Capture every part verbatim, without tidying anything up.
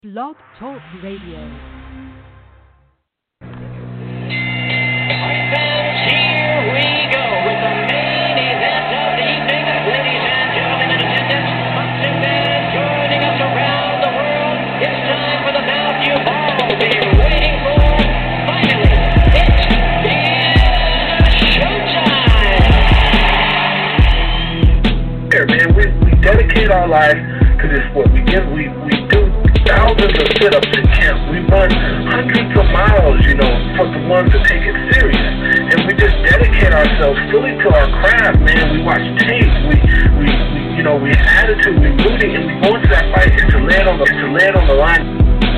Blog Talk Radio. Man, we, we dedicate our life to this sport. We give, we, we do thousands of sit-ups in camp. We run hundreds of miles, you know, for the ones that take it serious. And we just dedicate ourselves fully to our craft, man. We watch tape. We, we, we you know, we have attitude. We rooting, and we go into that fight and to lay it on the, to lay it on the line.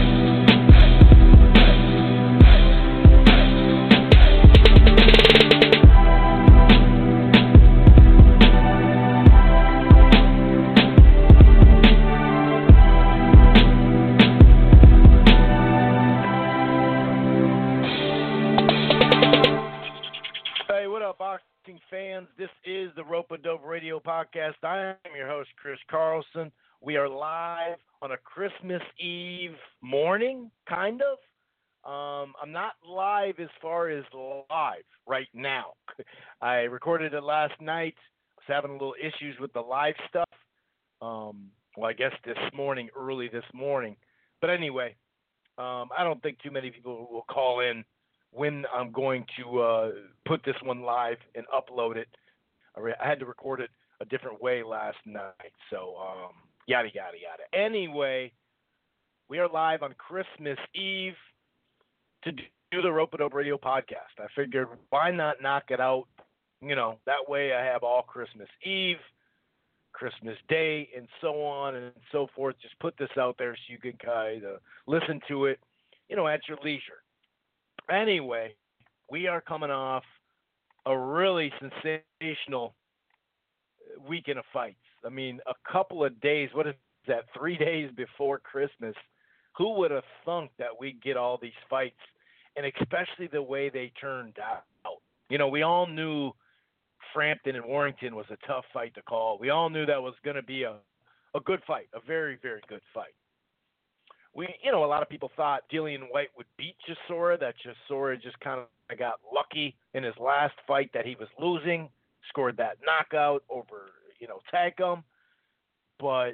Fans, this is the Rope a Dope Radio Podcast. I am your host, Chris Carlson. We are live on a Christmas Eve morning, kind of. Um, I'm not live as far as live right now. I recorded it last night. I was having a little issues with the live stuff. Um, well, I guess this morning, early this morning. But anyway, um, I don't think too many people will call in when I'm going to uh, put this one live and upload it. I, re- I had to record it a different way last night, so um, yada, yada, yada. Anyway, we are live on Christmas Eve to do the Rope a Dope Radio Podcast. I figured, why not knock it out? You know, that way I have all Christmas Eve, Christmas Day, and so on and so forth. Just put this out there so you can kind of listen to it, you know, at your leisure. Anyway, we are coming off a really sensational weekend of fights. I mean, a couple of days, what is that, three days before Christmas, who would have thunk that we'd get all these fights, and especially the way they turned out. You know, we all knew Frampton and Warrington was a tough fight to call. We all knew that was going to be a, a good fight, a very, very good fight. We, you know, a lot of people thought Dillian White would beat Chisora, that Chisora just kind of got lucky in his last fight that he was losing, scored that knockout over, you know, Tacum. But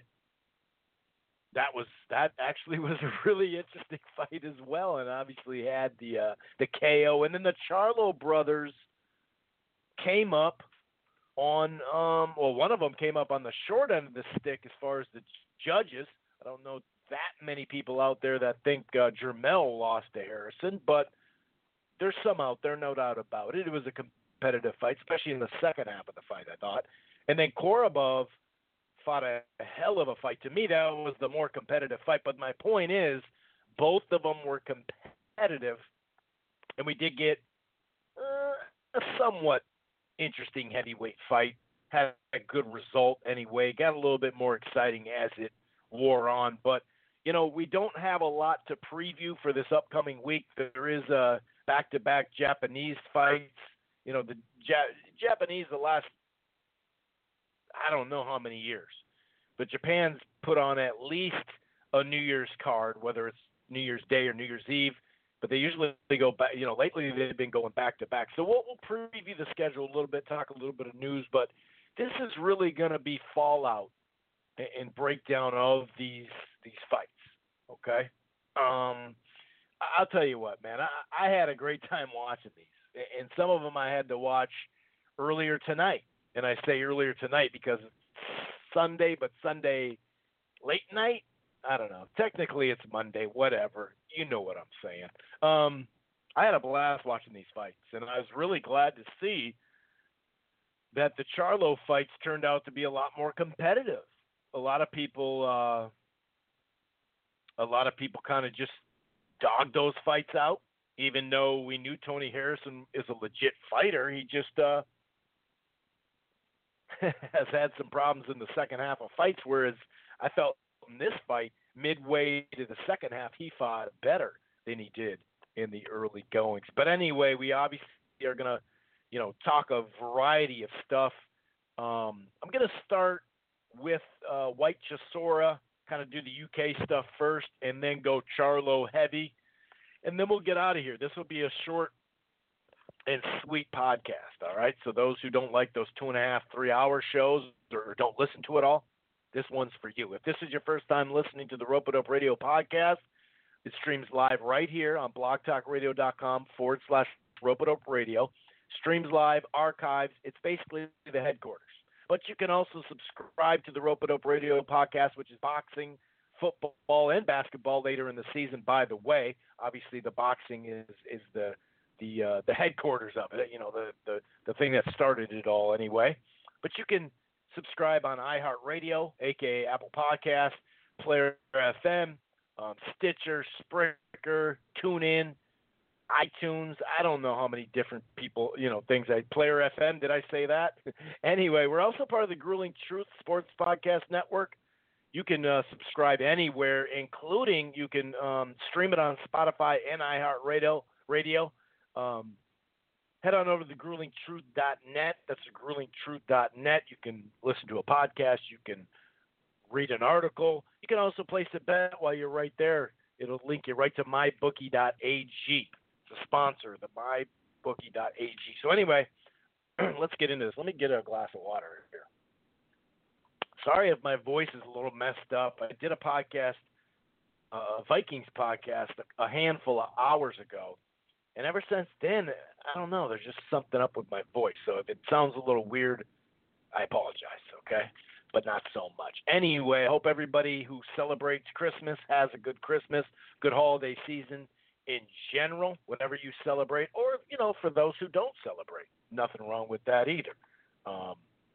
that was, that actually was a really interesting fight as well, and obviously had the, uh, the K O. And then the Charlo brothers came up on, um, well, one of them came up on the short end of the stick as far as the judges. I don't know that many people out there that think uh, Jermell lost to Harrison, but there's some out there, no doubt about it. It was a competitive fight, especially in the second half of the fight, I thought. And then Korobov fought a, a hell of a fight. To me, that was the more competitive fight. But my point is, both of them were competitive, and we did get uh, a somewhat interesting heavyweight fight. Had a good result anyway. Got a little bit more exciting as it wore on, but you know, we don't have a lot to preview for this upcoming week. There is a back-to-back Japanese fights. You know, the ja- Japanese, the last, I don't know how many years, but Japan's put on at least a New Year's card, whether it's New Year's Day or New Year's Eve, but they usually go back, you know, lately they've been going back-to-back. So we'll, we'll preview the schedule a little bit, talk a little bit of news, but this is really going to be fallout and breakdown of these these fights, okay? Um, I'll tell you what, man, I, I had a great time watching these, and some of them I had to watch earlier tonight, and I say earlier tonight because it's Sunday, but Sunday late night? I don't know. Technically, it's Monday, whatever. You know what I'm saying. Um, I had a blast watching these fights, and I was really glad to see that the Charlo fights turned out to be a lot more competitive. A lot of people, uh, a lot of people kind of just dogged those fights out, even though we knew Tony Harrison is a legit fighter. He just uh, has had some problems in the second half of fights, whereas I felt in this fight, midway to the second half, he fought better than he did in the early goings. But anyway, we obviously are going to, you know, talk a variety of stuff. Um, I'm going to start with uh, White Chisora, kind of do the U K stuff first, and then go Charlo heavy, and then we'll get out of here. This will be a short and sweet podcast, all right? So those who don't like those two and a half, three-hour shows or don't listen to it all, this one's for you. If this is your first time listening to the Rope-A-Dope Radio podcast, it streams live right here on blogtalkradio.com forward slash Rope-A-Dope Radio. Streams live, archives. It's basically the headquarters. But you can also subscribe to the Rope-A-Dope Radio podcast, which is boxing, football, and basketball later in the season, by the way. Obviously, the boxing is is the the uh, the headquarters of it, you know, the, the, the thing that started it all anyway. But you can subscribe on iHeartRadio, a k a. Apple Podcasts, Player F M, um, Stitcher, Spreaker, TuneIn, iTunes. I don't know how many different people, you know, things. I Player F M, did I say that? Anyway, we're also part of the Grueling Truth Sports Podcast Network. You can uh, subscribe anywhere, including you can um, stream it on Spotify and iHeartRadio. Radio. Um, head on over to the grueling truth dot net. That's the grueling truth dot net. You can listen to a podcast. You can read an article. You can also place a bet while you're right there. It'll link you right to my bookie dot a g. It's a sponsor, the my bookie dot a g. So anyway, let's get into this. Let me get a glass of water here. Sorry if my voice is a little messed up. I did a podcast, a Vikings podcast, a handful of hours ago. And ever since then, I don't know, there's just something up with my voice. So if it sounds a little weird, I apologize, okay? But not so much. Anyway, I hope everybody who celebrates Christmas has a good Christmas, good holiday season in general, whatever you celebrate. Or, you know, for those who don't celebrate, nothing wrong with that either. Um,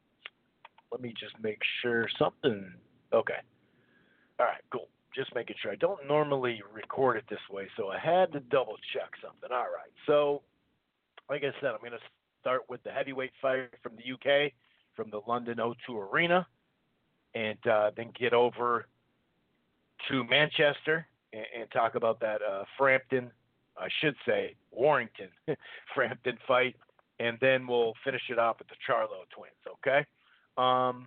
let me just make sure something. Okay. All right, cool. Just making sure. I don't normally record it this way, so I had to double check something. All right. So, like I said, I'm going to start with the heavyweight fight from the U K, from the London O two Arena, and uh, then get over to Manchester and, and talk about that uh, Frampton, I should say Warrington Frampton fight, and then we'll finish it off with the Charlo twins. Okay. Um,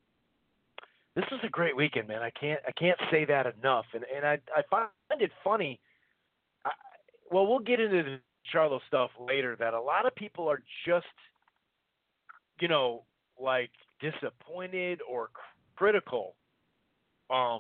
This was a great weekend, man. I can't I can't say that enough, and and I I find it funny. I, well, we'll get into the Charlo stuff later. That a lot of people are just, you know, like disappointed or critical. Um,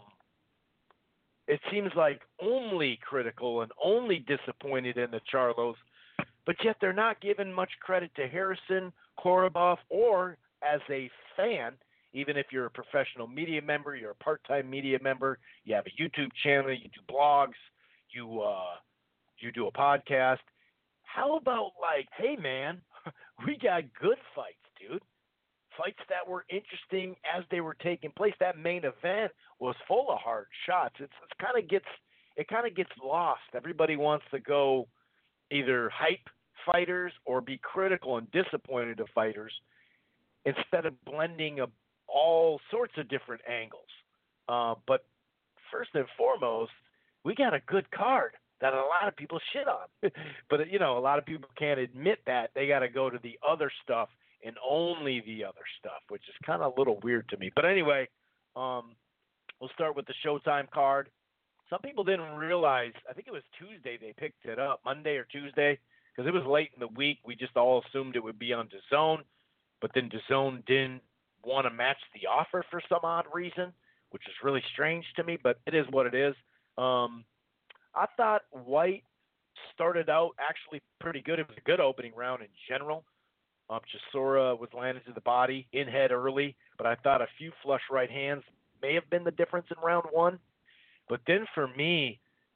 it seems like only critical and only disappointed in the Charlos, but yet they're not giving much credit to Harrison, Korobov, or as a fan. Even if you're a professional media member, you're a part-time media member, you have a YouTube channel, you do blogs, you uh, you do a podcast. How about like, hey man, we got good fights, dude. Fights that were interesting as they were taking place. That main event was full of hard shots. It's, it's kind of gets it kind of gets lost. Everybody wants to go either hype fighters or be critical and disappointed of fighters instead of blending a all sorts of different angles. Uh, but first and foremost, we got a good card that a lot of people shit on. But, you know, a lot of people can't admit that. They got to go to the other stuff and only the other stuff, which is kind of a little weird to me. But anyway, um, we'll start with the Showtime card. Some people didn't realize, I think it was Tuesday they picked it up, Monday or Tuesday, because it was late in the week. We just all assumed it would be on DAZN, but then DAZN didn't want to match the offer for some odd reason, which is really strange to me, but it is what it is. Um, I thought White started out actually pretty good. It was a good opening round in general. Um, Chisora was landed to the body, in head early, but I thought a few flush right hands may have been the difference in round one. But then for me,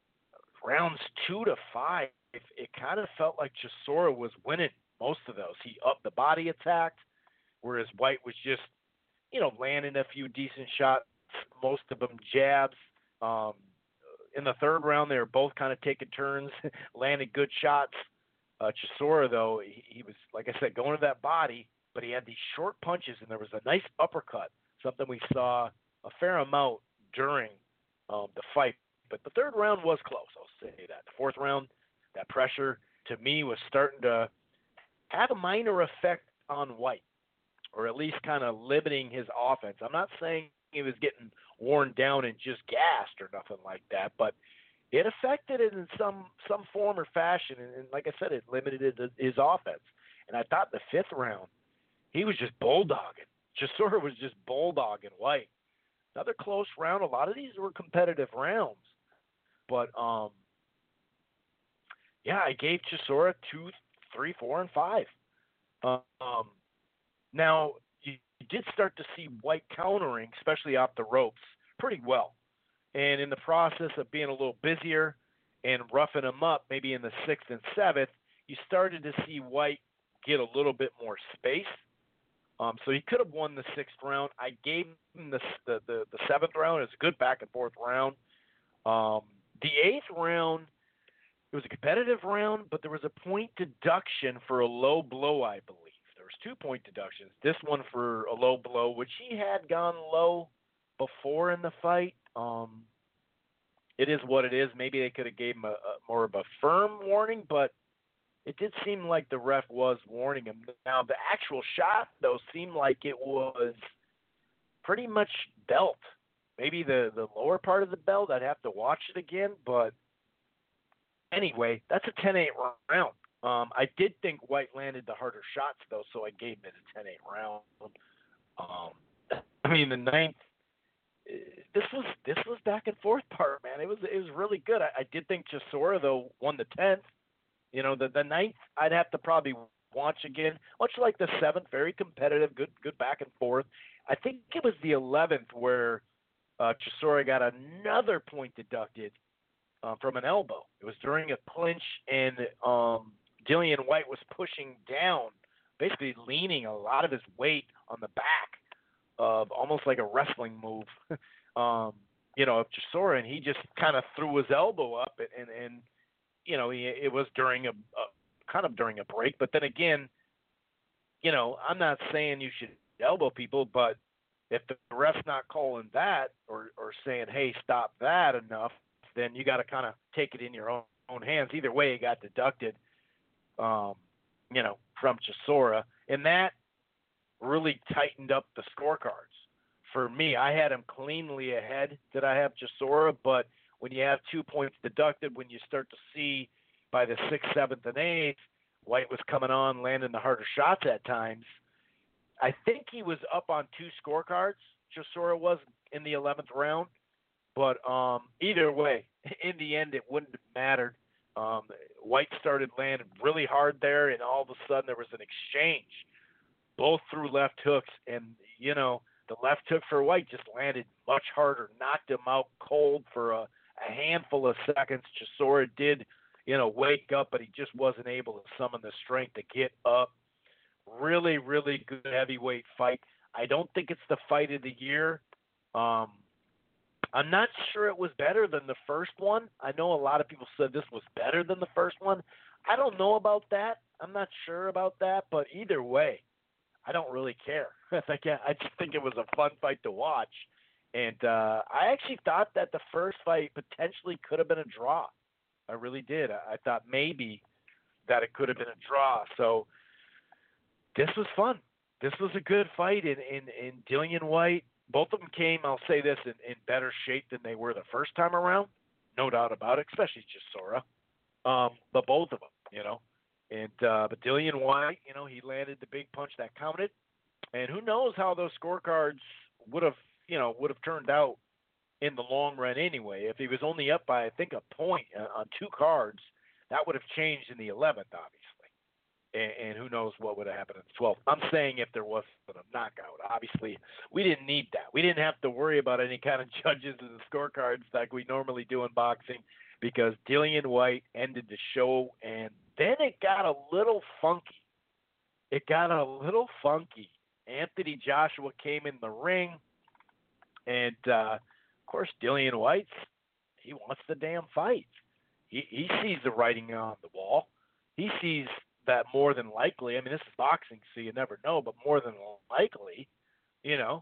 rounds two to five, it, it kind of felt like Chisora was winning most of those. He upped the body attack, whereas White was just, you know, landing a few decent shots, most of them jabs. Um, in the third round, they were both kind of taking turns, landing good shots. Uh, Chisora, though, he, he was, like I said, going to that body, but he had these short punches, and there was a nice uppercut, something we saw a fair amount during um, the fight. But the third round was close, I'll say that. The fourth round, that pressure, to me, was starting to have a minor effect on White, or at least kind of limiting his offense. I'm not saying he was getting worn down and just gassed or nothing like that, but it affected it in some some form or fashion, and, and like I said, it limited his, his offense. And I thought the fifth round, he was just bulldogging. Chisora was just bulldogging White. Another close round. A lot of these were competitive rounds, but um, yeah, I gave Chisora two, three, four, and five. Um, now you, you did start to see White countering, especially off the ropes, pretty well. And in the process of being a little busier and roughing him up, maybe in the sixth and seventh, you started to see White get a little bit more space. Um, so he could have won the sixth round. I gave him the the, the, the seventh round. It was a good back and forth round. Um, the eighth round, it was a competitive round, but there was a point deduction for a low blow, I believe. There was two point deductions. This one for a low blow, which he had gone low before in the fight. Um, it is what it is. Maybe they could have gave him a, a more of a firm warning, but it did seem like the ref was warning him. Now, the actual shot, though, seemed like it was pretty much belt. Maybe the, the lower part of the belt. I'd have to watch it again. But anyway, that's a ten eight round. Um, I did think White landed the harder shots, though, so I gave him a ten eight round. Um, I mean, the ninth, this was this was back and forth part, man. It was it was really good. I, I did think Chisora, though, won the tenth. You know, the, the ninth, I'd have to probably watch again, much like the seventh, very competitive, good good back and forth. I think it was the eleventh where uh, Chisora got another point deducted uh, from an elbow. It was during a clinch, and um, Dillian White was pushing down, basically leaning a lot of his weight on the back of almost like a wrestling move, um, you know, of Chisora, and he just kind of threw his elbow up, and, and, and you know, he, it was during a, a kind of during a break. But then again, you know, I'm not saying you should elbow people, but if the ref's not calling that or, or saying, hey, stop that enough, then you got to kind of take it in your own, own hands. Either way, it got deducted, um, you know, from Chisora. And that really tightened up the scorecards. For me, I had him cleanly ahead. Did I have Chisora? But when you have two points deducted, when you start to see by the sixth, seventh, and eighth, White was coming on, landing the harder shots at times. I think he was up on two scorecards. Chisora was in the eleventh round. But um, either way, in the end, it wouldn't have mattered. Um, White started landing really hard there, and all of a sudden there was an exchange. Both threw left hooks, and, you know, the left hook for White just landed much harder, knocked him out cold for a, a handful of seconds. Chisora did, you know, wake up, but he just wasn't able to summon the strength to get up. Really, really good heavyweight fight. I don't think it's the fight of the year. Um, I'm not sure it was better than the first one. I know a lot of people said this was better than the first one. I don't know about that. I'm not sure about that, but either way, I don't really care. I think I just think it was a fun fight to watch, and uh, I actually thought that the first fight potentially could have been a draw. I really did. I, I thought maybe that it could have been a draw. So this was fun. This was a good fight in in, in Dillian White. Both of them came, I'll say this, in, in better shape than they were the first time around. No doubt about it, especially Chisora. Um, but both of them, you know. And uh, but Dillian White, you know, he landed the big punch that counted. And who knows how those scorecards would have, you know, would have turned out in the long run anyway. If he was only up by, I think, a point on two cards, that would have changed in the eleventh, obviously. And, and who knows what would have happened in the twelfth. I'm saying if there wasn't a knockout. Obviously, we didn't need that. We didn't have to worry about any kind of judges and the scorecards like we normally do in boxing, because Dillian White ended the show, and then it got a little funky. It got a little funky. Anthony Joshua came in the ring, and, uh, of course, Dillian White, he wants the damn fight. He, he sees the writing on the wall. He sees that more than likely, I mean, this is boxing, so you never know, but more than likely, you know,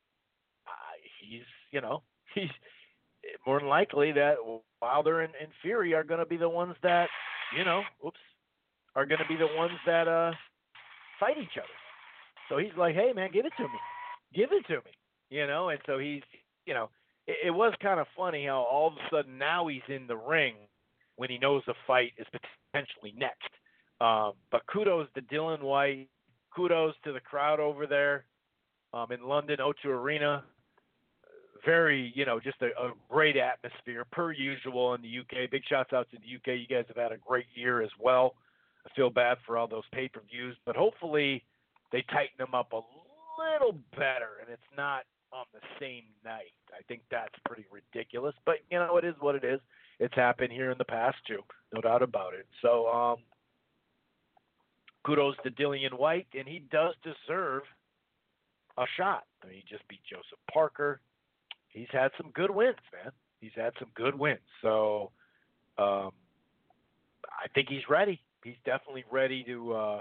uh, he's, you know, he's more than likely that Wilder and, and Fury are going to be the ones that, you know, oops, are going to be the ones that uh, fight each other. So he's like, hey, man, give it to me. Give it to me. You know, and so he's, you know, it, it was kind of funny how all of a sudden now he's in the ring when he knows the fight is potentially next. Um, but kudos to Dillian Whyte. Kudos to the crowd over there um, in London, O two Arena. Very, you know, just a, a great atmosphere per usual in the U K. Big shouts out to the U K. You guys have had a great year as well. I feel bad for all those pay-per-views, but hopefully they tighten them up a little better and it's not on the same night. I think that's pretty ridiculous, but you know, it is what it is. It's happened here in the past too, no doubt about it. So, um, kudos to Dillian Whyte, and he does deserve a shot. I mean, he just beat Joseph Parker. He's had some good wins, man. He's had some good wins. So um, I think he's ready. He's definitely ready to, uh,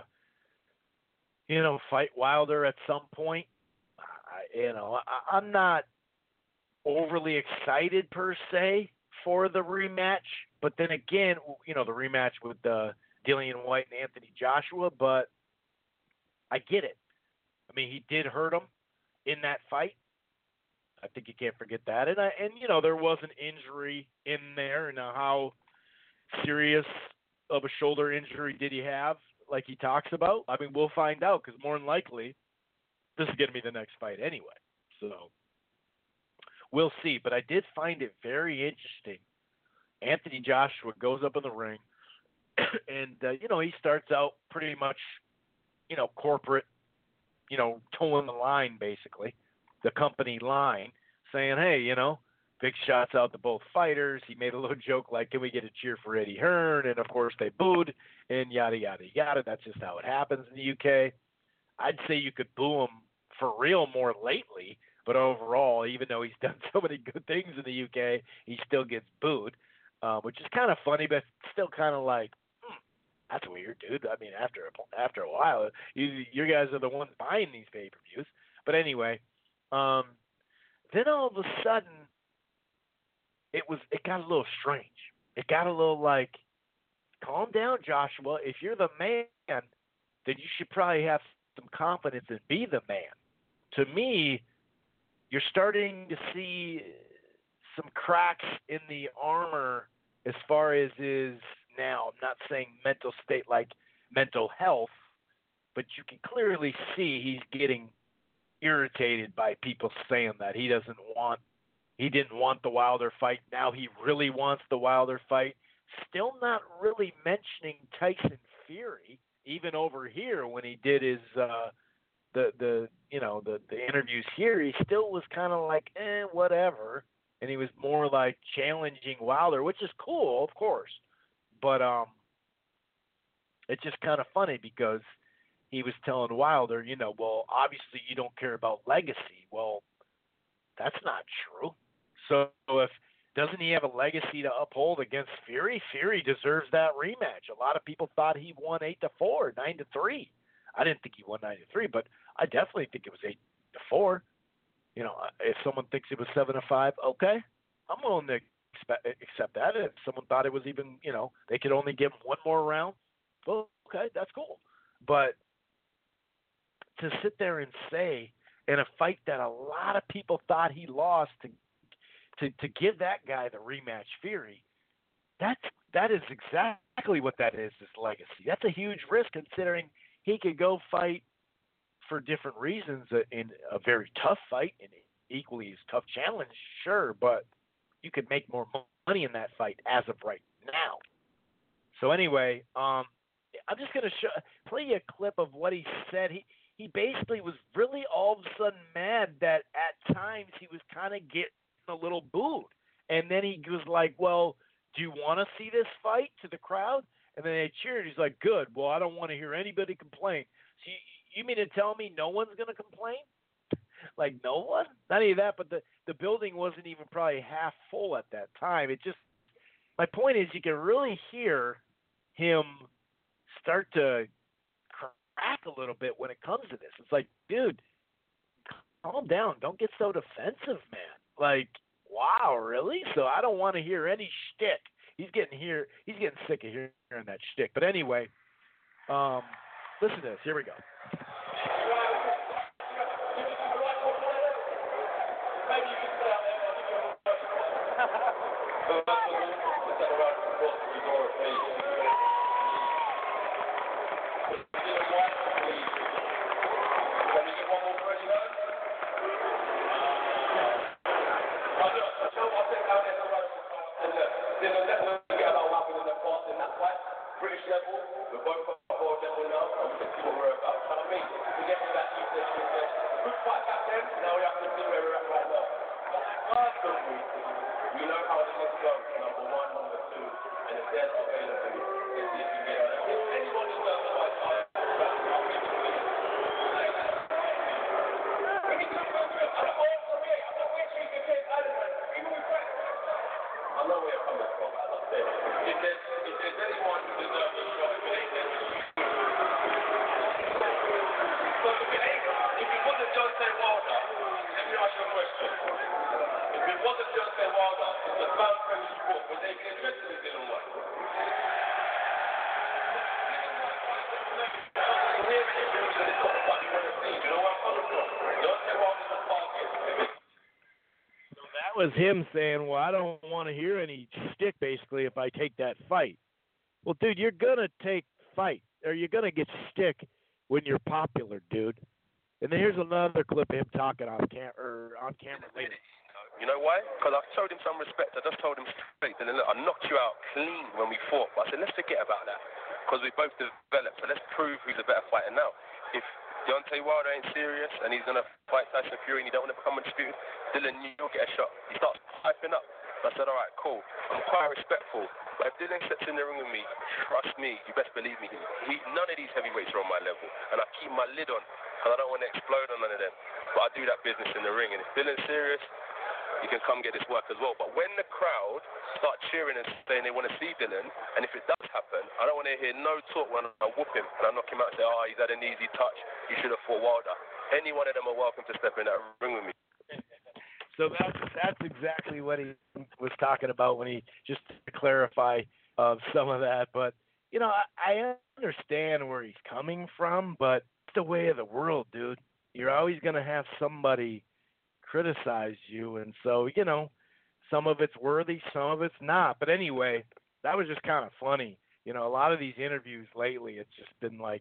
you know, fight Wilder at some point. I, you know, I, I'm not overly excited per se for the rematch, but then again, you know, the rematch with uh, Dillian Whyte and Anthony Joshua, but I get it. I mean, he did hurt him in that fight. I think you can't forget that. And, I, and you know, there was an injury in there. And how serious of a shoulder injury did he have, like he talks about? I mean, we'll find out because more than likely this is going to be the next fight anyway. So we'll see. But I did find it very interesting. Anthony Joshua goes up in the ring, and, uh, you know, he starts out pretty much, you know, corporate, you know, towing the line, basically, the company line, saying, hey, you know, big shots out to both fighters. He made a little joke like, can we get a cheer for Eddie Hearn? And, of course, they booed, and yada, yada, yada. That's just how it happens in the U K. I'd say you could boo him for real more lately, but overall, even though he's done so many good things in the U K, he still gets booed, uh, which is kind of funny, but still kind of like, hmm, that's weird, dude. I mean, after a, after a while, you, you guys are the ones buying these pay-per-views. But anyway, um, then all of a sudden, it was it got a little strange. It got a little like, calm down, Joshua. If you're the man, then you should probably have some confidence and be the man. To me, you're starting to see some cracks in the armor as far as is now. I'm not saying mental state like mental health, but you can clearly see he's getting irritated by people saying that he doesn't want, he didn't want the Wilder fight. Now he really wants the Wilder fight. Still not really mentioning Tyson Fury, even over here when he did his uh, the the you know the the interviews here. He still was kind of like eh, whatever, and he was more like challenging Wilder, which is cool, of course, but um, it's just kind of funny because he was telling Wilder, you know, well, obviously you don't care about legacy. Well, that's not true. So if doesn't he have a legacy to uphold against Fury? Fury deserves that rematch. A lot of people thought he won eight to four, nine to three. I didn't think he won nine to three, but I definitely think it was eight to four. You know, if someone thinks it was seven to five, okay, I'm willing to expect, accept that. If someone thought it was even, you know, they could only give him one more round, well, okay, that's cool. But to sit there and say in a fight that a lot of people thought he lost to to, to give that guy the rematch, Fury, that's that is exactly what that is, his legacy. That's a huge risk considering he could go fight for different reasons in a very tough fight and equally as tough challenge, sure, but you could make more money in that fight as of right now. So anyway, um, I'm just going to show, play you a clip of what he said. He He basically was really all of a sudden mad that at times he was kind of getting a little booed. And then he was like, well, do you want to see this fight to the crowd? And then they cheered. He's like, good. Well, I don't want to hear anybody complain. So you, you mean to tell me no one's going to complain? Like no one? Not only that, but the, the building wasn't even probably half full at that time. It just, my point is you can really hear him start to crack a little bit when it comes to this. It's like, dude, calm down. Don't get so defensive, man. Like, wow, really? So I don't want to hear any shtick. He's getting here. He's getting sick of hearing that shtick. But anyway, um, listen to this. Here we go. First of all, let's have a round of applause for Eudora, please. Dylan White, please. Can we get one more for Eddie Hearn? Oh, look, so I said down there to Rose, and look, Dylan, let them get about what happened in the past in that fight. British level, we're both at world level now, and we can see what we're about. You know what I mean? We get to that, you said, you said, good fight back then, now we have to see where we're at right now. But personally, we know how the list goes, number one, number two, and if they're not available, let's see if we can get on. If anyone deserves a fight, I'll give it to you. We need to go to it. I don't want to wait. I'm not waiting to get Adam, man. Even with fight. I know where you're coming from, as I said. If there's, if there's anyone who deserves a shot, if it ain't them, so if it ain't, if it wasn't Deontay Wilder, let me ask you a question. If it wasn't Deontay Wilder, it's the fan friendly sport, would they be interested in Dylan White? Here it is, and it's not what you want to see. You know where I'm coming from? Deontay Wilder's a target. So that was him saying, well, I don't want to hear any stick, basically, if I take that fight. Well, dude, you're going to take fight, or you're going to get stick when you're popular, dude. And then here's another clip of him talking on, cam- or on camera later. You know why? Because I showed him some respect. I just told him straight. And then look, I knocked you out clean when we fought. But I said, let's forget about that. Because we both developed. So let's prove who's a better fighter now. If Deontay Wilder ain't serious and he's going to fight Tyson Fury and you don't want to become undisputed, Dylan, you'll get a shot. He starts hyping up. So I said, all right, cool. I'm quite respectful. But if Dylan sits in the ring with me, trust me, you best believe me, he, none of these heavyweights are on my level. And I keep my lid on because I don't want to explode on none of them. But I do that business in the ring. And if Dylan's serious, you can come get this work as well. But when the crowd start cheering and saying they want to see Dylan, and if it does happen, I don't want to hear no talk when I whoop him and I knock him out and say, oh, he's had an easy touch, you should have fought Wilder. Any one of them are welcome to step in that ring with me. So that's, that's exactly what he was talking about when he, just to clarify uh, some of that. But, you know, I, I understand where he's coming from, but it's the way of the world, dude. You're always going to have somebody criticize you, and so, you know, some of it's worthy, some of it's not. But anyway, that was just kind of funny. You know, a lot of these interviews lately, it's just been like,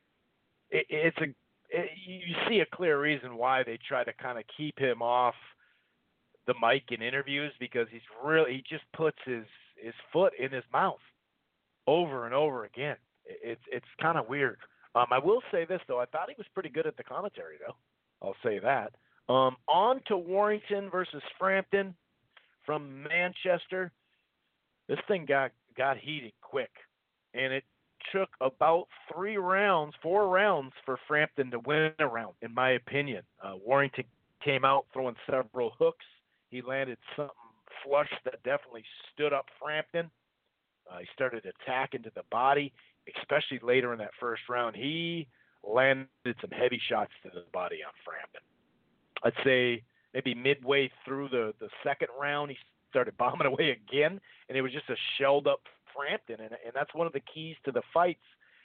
it, it's a, it, you see a clear reason why they try to kind of keep him off the mic in interviews, because he's really, he just puts his, his foot in his mouth over and over again. It's, it's kind of weird. Um, I will say this, though. I thought he was pretty good at the commentary, though. I'll say that. Um, on to Warrington versus Frampton from Manchester. This thing got, got heated quick, and it took about three rounds, four rounds for Frampton to win a round, in my opinion. Uh, Warrington came out throwing several hooks. He landed something flush that definitely stood up Frampton. Uh, he started attacking to the body, especially later in that first round. He landed some heavy shots to the body on Frampton. I'd say maybe midway through the, the second round, he started bombing away again, and it was just a shelled-up Frampton. And, and that's one of the keys to the fights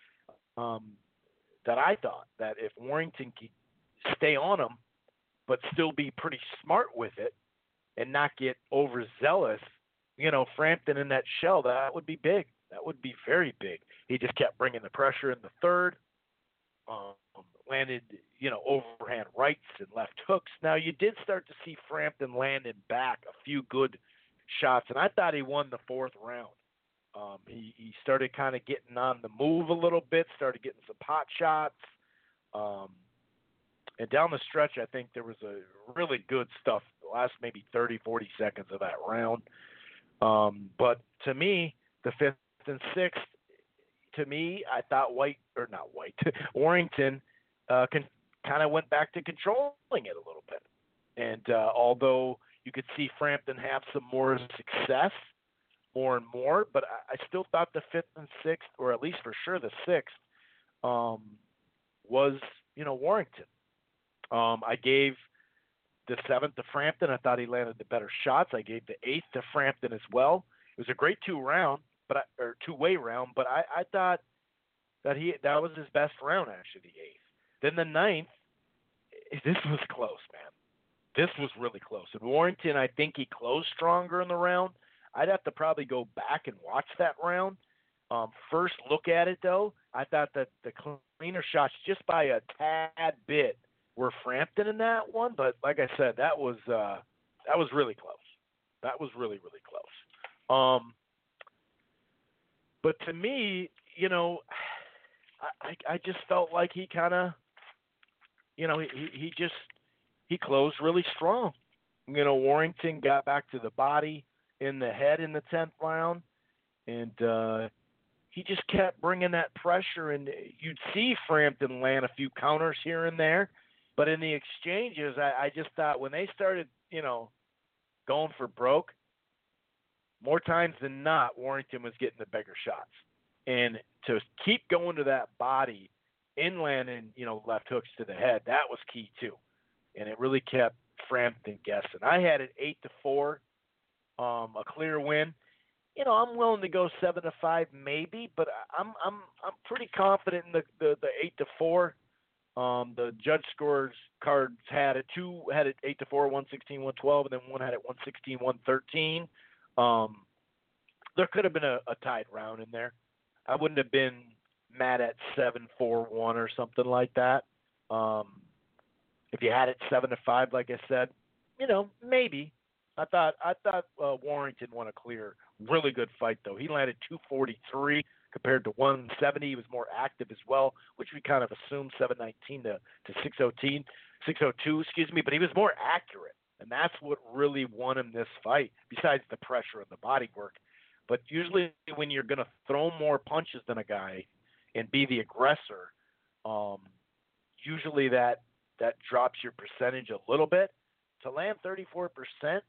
um, that I thought, that if Warrington could stay on him but still be pretty smart with it and not get overzealous, you know, Frampton in that shell, that would be big. That would be very big. He just kept bringing the pressure in the third. Um, landed, you know, overhand rights and left hooks. Now, you did start to see Frampton landing back a few good shots, and I thought he won the fourth round. Um, he, he started kind of getting on the move a little bit, started getting some pot shots. Um, and down the stretch, I think there was a really good stuff the last maybe thirty, forty seconds of that round. Um, but to me, the fifth and sixth, to me, I thought White, or not White, Warrington uh, kind of went back to controlling it a little bit. And uh, although you could see Frampton have some more success, more and more, but I, I still thought the fifth and sixth, or at least for sure the sixth, um, was, you know, Warrington. Um, I gave the seventh to Frampton. I thought he landed the better shots. I gave the eighth to Frampton as well. It was a great two round, but I, or two way round, but I, I thought that he that was his best round, actually, the eighth. Then the ninth, this was close, man. This was really close. And Warrington, I think he closed stronger in the round. I'd have to probably go back and watch that round. Um, first look at it, though, I thought that the cleaner shots just by a tad bit were Frampton in that one. But like I said, that was uh, that was really close. That was really, really close. Um, but to me, you know, I, I just felt like he kind of, you know, he, he just he closed really strong. You know, Warrington got back to the body in the head in the tenth round, and uh, he just kept bringing that pressure. And you'd see Frampton land a few counters here and there, but in the exchanges, I, I just thought when they started, you know, going for broke, more times than not, Warrington was getting the bigger shots. And to keep going to that body, inland and, you know, left hooks to the head, that was key too. And it really kept Frampton guessing. I had it eight to four, um, a clear win. You know, I'm willing to go seven to five maybe, but I'm I'm I'm pretty confident in the the, the eight to four. Um, the judge scores cards had it two had it eight to four, one sixteen, one twelve, and then one had it one sixteen, one thirteen. Um, there could have been a, a tied round in there. I wouldn't have been mad at seven four one or something like that. Um, if you had it seven to five, like I said, you know, maybe. I thought I thought uh, Warrington won a clear, really good fight though. He landed two forty-three compared to one seventy. He was more active as well, which we kind of assumed seven nineteen to to six oh two, excuse me. But he was more accurate, and that's what really won him this fight. Besides the pressure and the body work, but usually when you're going to throw more punches than a guy and be the aggressor, um, usually that that drops your percentage a little bit. To land thirty-four percent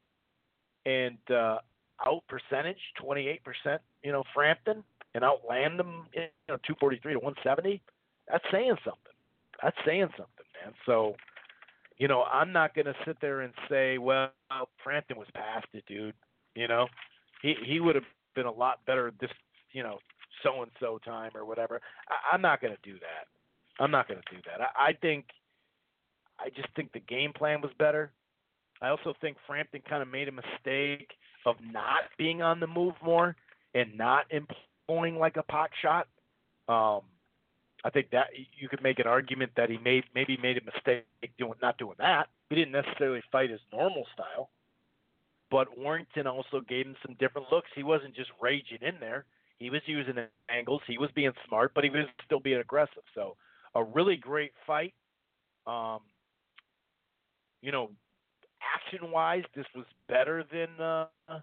and uh, out percentage twenty-eight percent, you know, Frampton, and outland them, you know, two forty-three to one seventy, that's saying something. That's saying something, man. So, you know, I'm not going to sit there and say, well, Frampton was past it, dude. You know, he he would have been a lot better this, you know, so-and-so time or whatever. I, I'm not going to do that. I'm not going to do that. I, I think, I just think the game plan was better. I also think Frampton kind of made a mistake of not being on the move more and not employing like a pot shot. Um, I think that you could make an argument that he made maybe made a mistake doing not doing that. He didn't necessarily fight his normal style, but Warrington also gave him some different looks. He wasn't just raging in there. He was using angles. He was being smart, but he was still being aggressive. So a really great fight. Um, you know, action-wise, this was better than uh,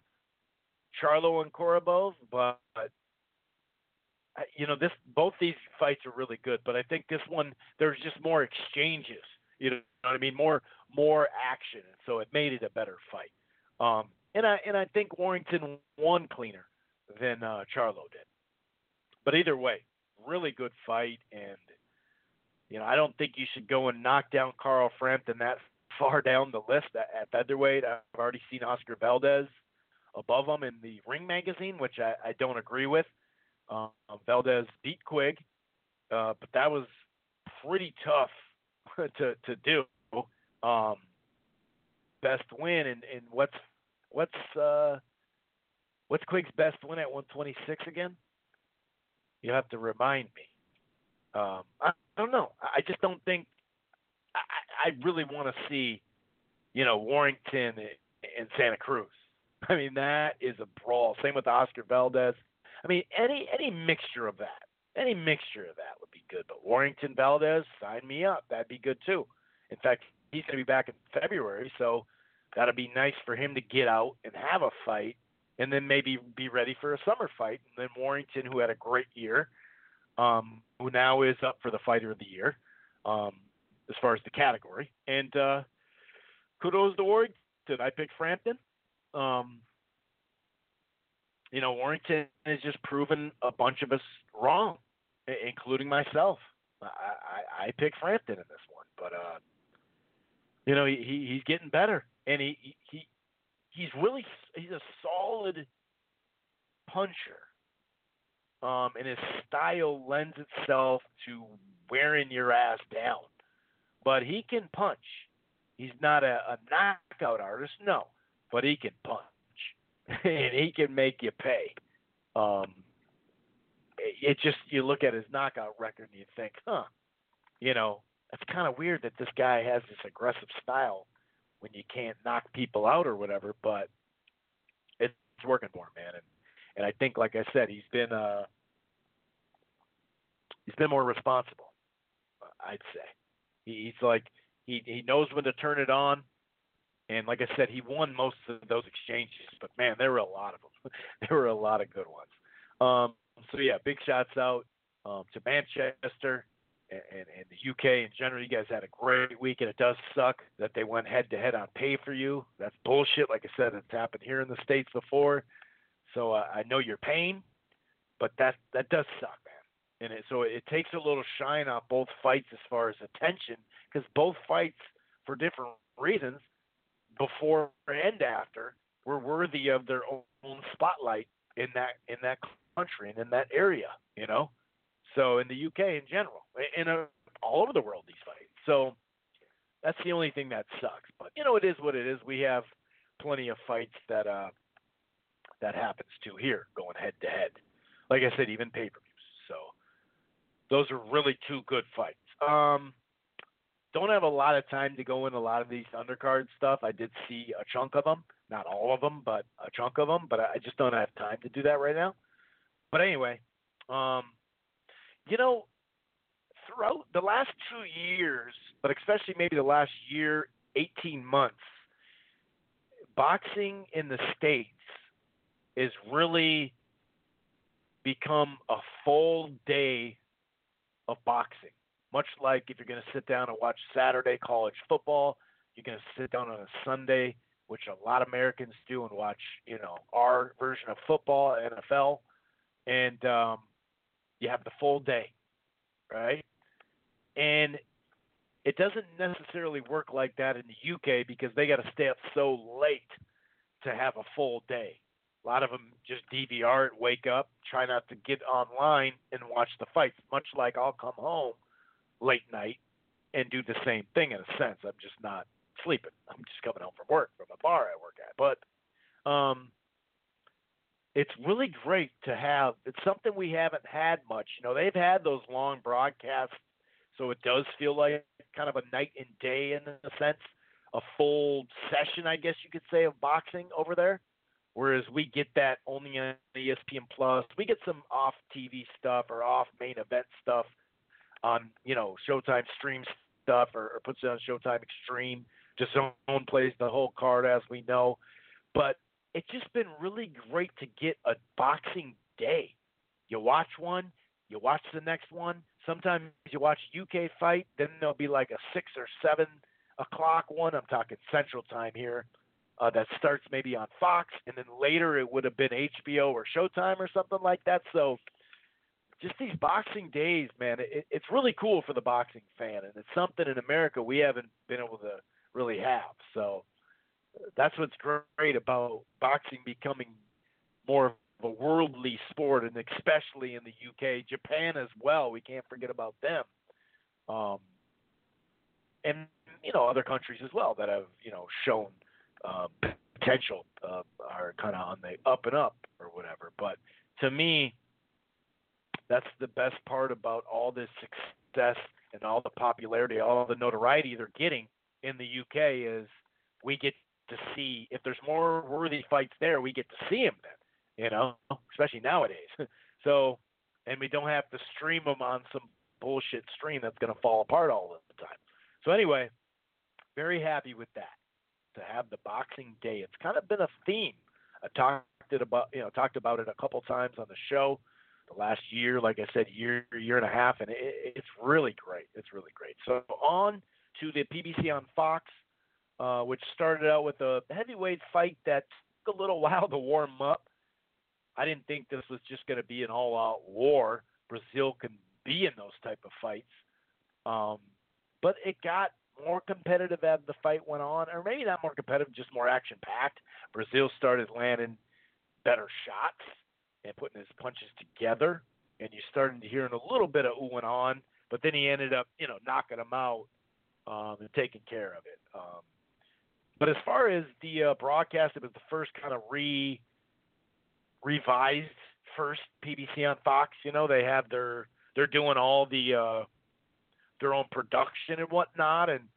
Charlo and Korobov, but you know, this both these fights are really good. But I think this one, there's just more exchanges. You know what I mean? More more action, so it made it a better fight. Um, and I and I think Warrington won cleaner than uh, Charlo did. But either way, really good fight, and you know, I don't think you should go and knock down Carl Frampton that far down the list at, at featherweight. I've already seen Oscar Valdez above him in the Ring magazine, which I, I don't agree with. Um, Valdez beat Quigg, uh, but that was pretty tough to to do. Um, best win, and, and what's what's uh, what's Quigg's best win at one twenty-six again? You have to remind me. Um, I, I don't know. I just don't think. I, I really want to see, you know, Warrington and Santa Cruz. I mean, that is a brawl. Same with Oscar Valdez. I mean, any any mixture of that, any mixture of that would be good. But Warrington Valdez, sign me up. That'd be good too. In fact, he's going to be back in February, so that'd be nice for him to get out and have a fight, and then maybe be ready for a summer fight. And then Warrington, who had a great year, um, who now is up for the Fighter of the Year, um, as far as the category. And uh, kudos to Warrington. I picked Frampton. Um, you know, Warrington has just proven a bunch of us wrong, including myself. I, I, I picked Frampton in this one, but uh, you know, he, he he's getting better, and he he he's really he's a solid puncher. Um, and his style lends itself to wearing your ass down, but he can punch. He's not a, a knockout artist, no, but he can punch. and he can make you pay. Um, it, it just you look at his knockout record and you think, huh, you know, it's kind of weird that this guy has this aggressive style when you can't knock people out or whatever, but it's working for him, man. And and I think, like I said, he's been uh, he's been more responsible. I'd say he, he's like he he knows when to turn it on. And like I said, he won most of those exchanges, but man, there were a lot of them. There were a lot of good ones. Um, so yeah, big shots out um, to Manchester and, and, and the U K in general. You guys had a great week, and it does suck that they went head to head on pay per view. That's bullshit. Like I said, it's happened here in the States before. So uh, I know your pain, but that that does suck, man. And it, so it takes a little shine off both fights as far as attention, because both fights, for different reasons, before and after, were worthy of their own spotlight in that in that country and in that area, you know. So in the U K in general, in a, all over the world, these fights. So that's the only thing that sucks. But you know, it is what it is. We have plenty of fights that uh, that happens to here, going head to head. Like I said, even pay-per-views. So those are really two good fights. Um, Don't have a lot of time to go in a lot of these undercard stuff. I did see a chunk of them, not all of them, but a chunk of them. But I just don't have time to do that right now. But anyway, um, you know, throughout the last two years, but especially maybe the last year, eighteen months, boxing in the States is really become a full day of boxing. Much like if you're going to sit down and watch Saturday college football, you're going to sit down on a Sunday, which a lot of Americans do, and watch, you know, our version of football, N F L, and um, you have the full day, right? And it doesn't necessarily work like that in the U K because they got to stay up so late to have a full day. A lot of them just D V R it, wake up, try not to get online and watch the fights, much like I'll come home late night and do the same thing in a sense. I'm just not sleeping. I'm just coming home from work, from a bar I work at. But um, it's really great to have. It's something we haven't had much. You know, they've had those long broadcasts, so it does feel like kind of a night and day in a sense, a full session, I guess you could say, of boxing over there. Whereas we get that only on E S P N Plus. We get some off T V stuff or off main event stuff on, you know, Showtime stream stuff or, or puts it on Showtime Extreme. Just own plays the whole card, as we know. But it's just been really great to get a boxing day. You watch one, you watch the next one. Sometimes you watch a U K fight, then there'll be like a six or seven o'clock one. I'm talking Central Time here. Uh, that starts maybe on Fox, and then later it would have been H B O or Showtime or something like that. So just these boxing days, man, it, it's really cool for the boxing fan, and it's something in America we haven't been able to really have. So that's what's great about boxing becoming more of a worldly sport, and especially in the U K, Japan as well. We can't forget about them. Um, and, you know, other countries as well that have, you know, shown Uh, potential uh, are kind of on the up and up or whatever. But to me, that's the best part about all this success and all the popularity, all the notoriety they're getting in the U K is we get to see, if there's more worthy fights there, we get to see them then, you know, especially nowadays. So, and we don't have to stream them on some bullshit stream that's going to fall apart all the time. So anyway, very happy with that. To have the boxing day, it's kind of been a theme. I talked it about, you know, talked about it a couple times on the show the last year, like I said, year, year and a half, and it, it's really great. It's really great. So on to the P B C on Fox, uh, which started out with a heavyweight fight that took a little while to warm up. I didn't think this was just going to be an all-out war. Brazil can be in those type of fights, um, but it got more competitive as the fight went on, or maybe not more competitive, just more action-packed. Brazil started landing better shots and putting his punches together, and you're starting to hear a little bit of ooh and on, but then he ended up, you know, knocking him out um, and taking care of it. Um, but as far as the uh, broadcast, it was the first kind of re revised first P B C on Fox. You know, they have their they're doing all the uh, their own production and whatnot, and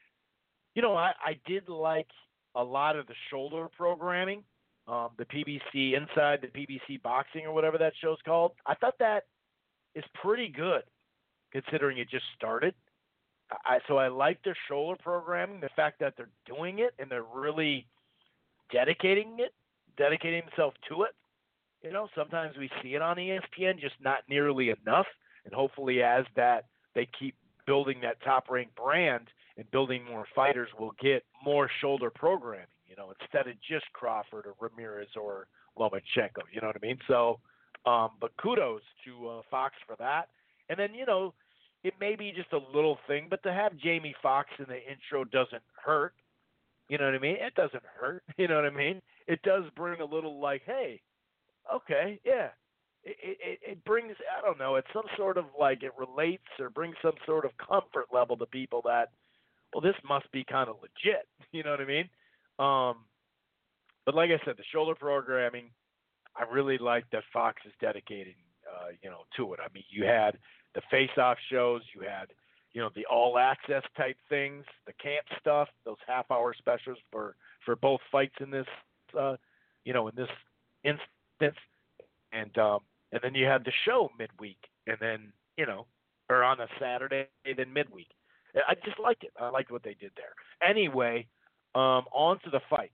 you know, I, I did like a lot of the shoulder programming, um, the P B C Inside, the P B C Boxing or whatever that show's called. I thought that is pretty good considering it just started. I, so I like their shoulder programming, the fact that they're doing it and they're really dedicating it, dedicating themselves to it. You know, sometimes we see it on E S P N, just not nearly enough. And hopefully as that they keep building that top-ranked brand and building more fighters, we'll get more shoulder programming, you know, instead of just Crawford or Ramirez or Lomachenko, you know what I mean? So, um, but kudos to uh, Fox for that. And then, you know, it may be just a little thing, but to have Jamie Foxx in the intro doesn't hurt. You know what I mean? It doesn't hurt. You know what I mean? It does bring a little like, hey, okay, yeah. It, it, it brings, I don't know, it's some sort of like it relates or brings some sort of comfort level to people that, well, this must be kind of legit. You know what I mean? Um, but like I said, the shoulder programming, I really like that Fox is dedicating, uh, you know, to it. I mean, you had the face-off shows, you had, you know, the all-access type things, the camp stuff, those half-hour specials for, for both fights in this, uh, you know, in this instance, and um, and then you had the show midweek, and then, you know, or on a Saturday, then midweek. I just liked it. I liked what they did there. Anyway, um, on to the fights.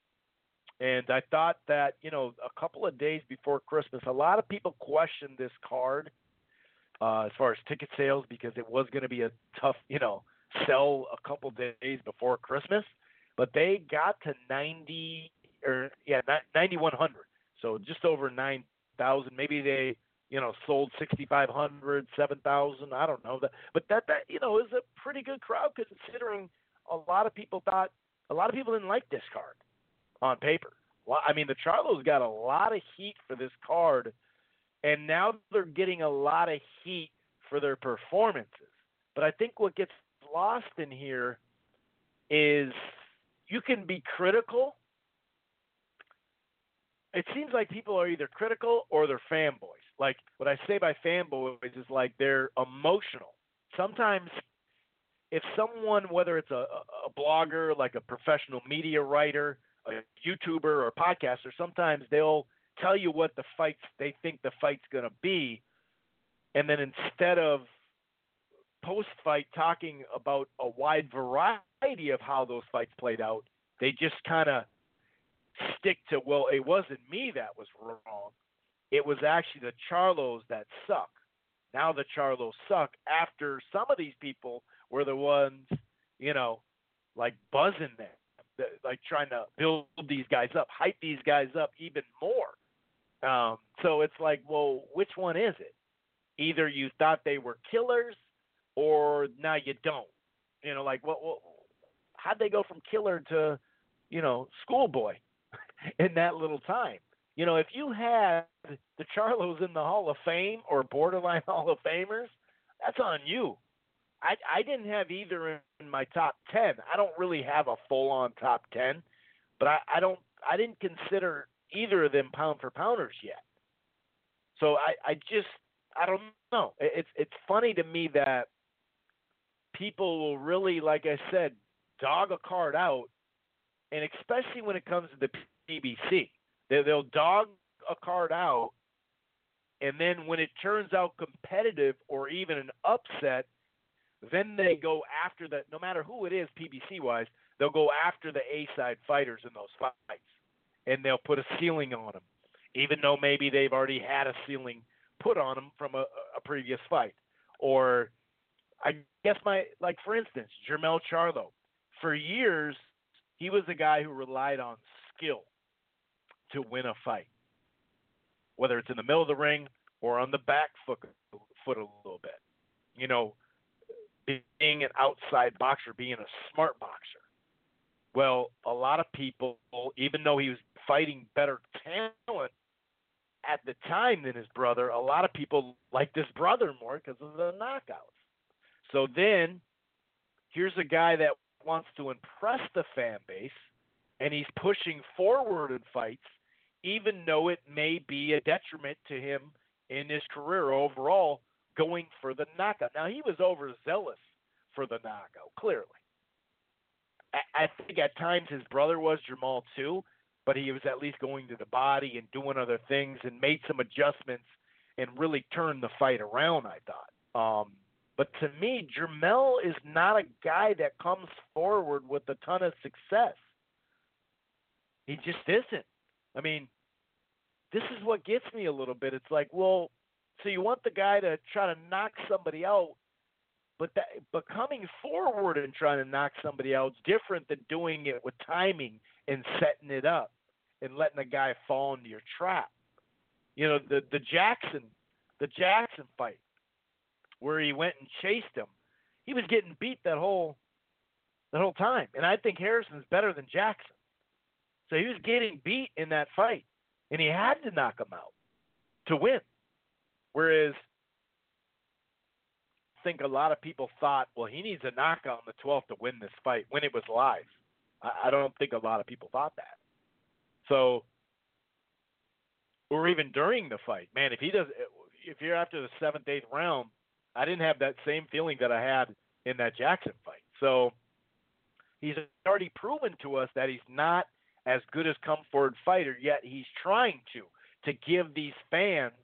And I thought that, you know, a couple of days before Christmas, a lot of people questioned this card uh, as far as ticket sales because it was going to be a tough, you know, sell a couple days before Christmas. But they got to ninety or yeah, ninety-one hundred. So just over nine thousand. Maybe they, you know, sold sixty-five hundred, seven thousand. I don't know that, but that that you know is a pretty good crowd considering a lot of people thought a lot of people didn't like this card on paper. Well, I mean, the Charlos got a lot of heat for this card, and now they're getting a lot of heat for their performances. But I think what gets lost in here is you can be critical. It seems like people are either critical or they're fanboys. Like, what I say by fanboys is like they're emotional. Sometimes if someone, whether it's a, a blogger, like a professional media writer, a YouTuber or a podcaster, sometimes they'll tell you what the fights, they think the fight's going to be. And then instead of post-fight talking about a wide variety of how those fights played out, they just kind of stick to, well, it wasn't me that was wrong. It was actually the Charlos that suck. Now the Charlos suck after some of these people were the ones, you know, like buzzing them, like trying to build these guys up, hype these guys up even more. Um, so it's like, well, which one is it? Either you thought they were killers or now you don't. You know, like, what, what, how'd they go from killer to, you know, schoolboy in that little time? You know, if you had the Charlos in the Hall of Fame or borderline Hall of Famers, that's on you. I, I didn't have either in my top ten. I don't really have a full-on top ten, but I, I don't. I didn't consider either of them pound for pounders yet. So I, I just I don't know. It's it's funny to me that people will really, like I said, dog a card out, and especially when it comes to the P B C, they, they'll dog a card out, and then when it turns out competitive or even an upset, then they go after the, no matter who it is, P B C-wise, they'll go after the A-side fighters in those fights, and they'll put a ceiling on them, even though maybe they've already had a ceiling put on them from a, a previous fight. Or I guess my, like for instance, Jermell Charlo. For years, he was a guy who relied on skill to win a fight, whether it's in the middle of the ring or on the back foot, foot a little bit. You know, being an outside boxer, being a smart boxer. Well, a lot of people, even though he was fighting better talent at the time than his brother, a lot of people liked his brother more because of the knockouts. So then, here's a guy that wants to impress the fan base, and he's pushing forward in fights, even though it may be a detriment to him in his career overall, going for the knockout. Now, he was overzealous for the knockout, clearly. I, I think at times his brother was, Jamal, too, but he was at least going to the body and doing other things and made some adjustments and really turned the fight around, I thought. Um, but to me, Jermell is not a guy that comes forward with a ton of success. He just isn't. I mean, this is what gets me a little bit. It's like, well, so you want the guy to try to knock somebody out, but that, but coming forward and trying to knock somebody out is different than doing it with timing and setting it up and letting the guy fall into your trap. You know, the the Jackson, the Jackson fight, where he went and chased him, he was getting beat that whole that whole time, and I think Harrison's better than Jackson. So he was getting beat in that fight, and he had to knock him out to win. Whereas I think a lot of people thought, well, he needs a knockout on the twelfth to win this fight when it was live. I, I don't think a lot of people thought that. So, or even during the fight, man, if he does, if you're after the seventh, eighth round, I didn't have that same feeling that I had in that Jackson fight. So he's already proven to us that he's not as good as come forward fighter, yet he's trying to, to give these fans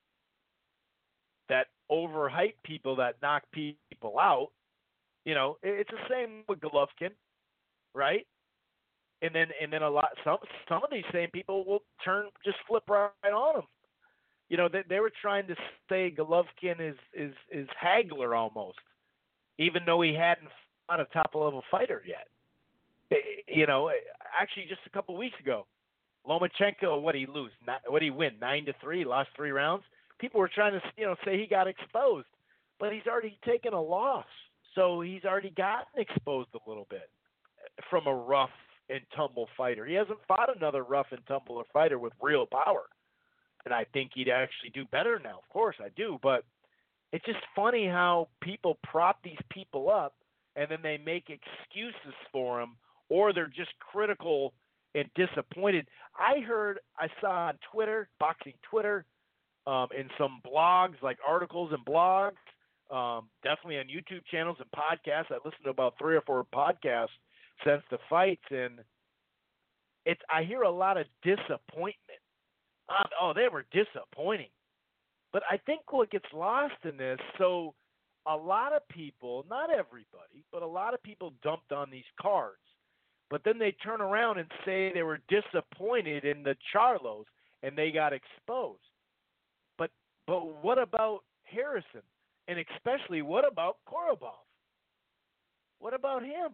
that overhype people, that knock people out. You know, it's the same with Golovkin, right? And then, and then a lot, some, some of these same people will turn, just flip right on him. You know, they, they were trying to say Golovkin is, is, is Hagler almost, even though he hadn't fought a top level fighter yet. You know, actually, just a couple of weeks ago, Lomachenko, what did he lose? What did he win? Nine to three, lost three rounds. People were trying to, you know, say he got exposed, but he's already taken a loss, so he's already gotten exposed a little bit from a rough and tumble fighter. He hasn't fought another rough and tumble fighter with real power, and I think he'd actually do better now. Of course, I do, but it's just funny how people prop these people up, and then they make excuses for them. Or they're just critical and disappointed. I heard, I saw on Twitter, boxing Twitter, um, in some blogs, like articles and blogs, um, definitely on YouTube channels and podcasts. I listened to about three or four podcasts since the fights, and it's I hear a lot of disappointment. Um, oh, they were disappointing. But I think what gets lost in this, so a lot of people, not everybody, but a lot of people dumped on these cards. But then they turn around and say they were disappointed in the Charlos and they got exposed. But but what about Harrison? And especially, what about Korobov? What about him?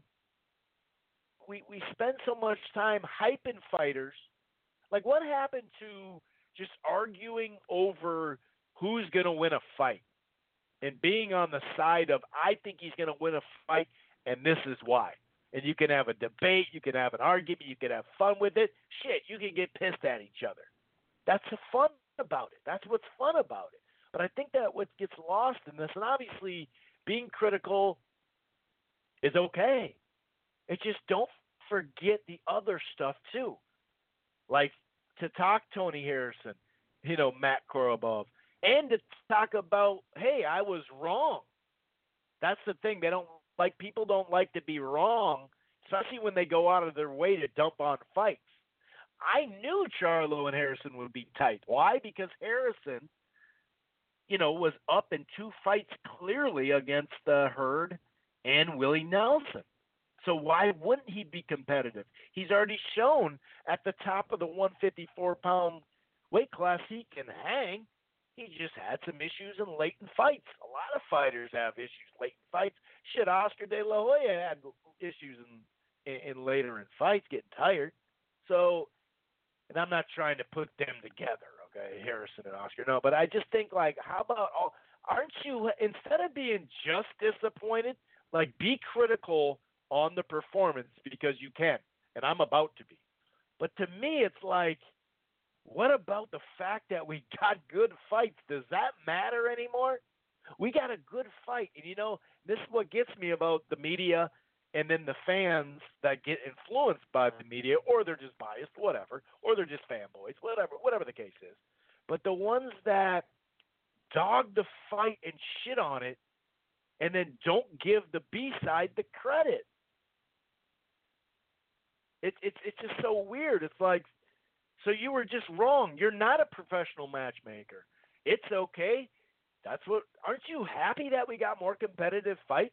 We we spend so much time hyping fighters. Like, what happened to just arguing over who's going to win a fight and being on the side of, I think he's going to win a fight and this is why? And you can have a debate, you can have an argument, you can have fun with it. Shit, you can get pissed at each other. That's the fun about it. That's what's fun about it. But I think that what gets lost in this, and obviously being critical is okay. It's just don't forget the other stuff too. Like to talk Tony Harrison, you know, Matt Korobov, and to talk about, hey, I was wrong. That's the thing. They don't Like, people don't like to be wrong, especially when they go out of their way to dump on fights. I knew Charlo and Harrison would be tight. Why? Because Harrison, you know, was up in two fights clearly against uh, Hurd and Willie Nelson. So why wouldn't he be competitive? He's already shown at the top of the one fifty-four pound weight class he can hang. He just had some issues in late in fights. A lot of fighters have issues late in fights. Shit, Oscar De La Hoya had issues in, in, in later in fights, getting tired. So, and I'm not trying to put them together, okay, Harrison and Oscar. No, but I just think, like, how about, all, aren't you, instead of being just disappointed, like, be critical on the performance because you can, and I'm about to be. But to me, it's like, what about the fact that we got good fights? Does that matter anymore? We got a good fight. And, you know, this is what gets me about the media and then the fans that get influenced by the media, or they're just biased, whatever, or they're just fanboys, whatever, whatever the case is. But the ones that dog the fight and shit on it, and then don't give the B side the credit. It's it's it's just so weird. It's like, so you were just wrong. You're not a professional matchmaker. It's okay. That's what. Aren't you happy that we got more competitive fights?